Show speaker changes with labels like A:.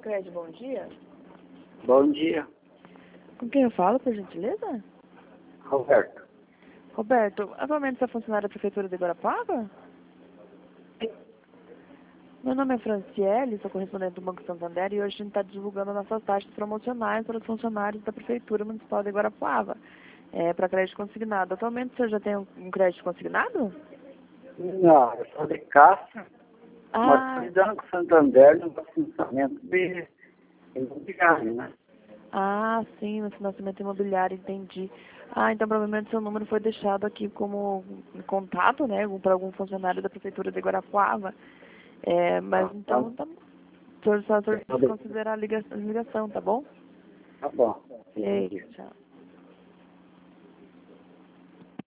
A: Sicredi, bom dia.
B: Bom dia,
A: Com quem eu falo, por gentileza?
B: Roberto.
A: Roberto, atualmente você é funcionário da Prefeitura de Guarapuava? Meu nome é Franciele, sou correspondente do Banco Santander e hoje a gente está divulgando nossas taxas promocionais para os funcionários da Prefeitura Municipal de Guarapuava, para crédito consignado. Atualmente você já tem um crédito consignado?
B: Não, eu sou de Castro, mas
A: Ah,
B: estou lidando com o Santander no financiamento de imobiliário, né?
A: sim, no financiamento imobiliário, entendi. Então provavelmente seu número foi deixado aqui como contato, né, para algum funcionário da Prefeitura de Guarapuava. Mas então, tá bom. O senhor só
B: Eu sou
A: precisa considerar a ligação, tá bom?
B: Tá bom.
A: E aí, tchau.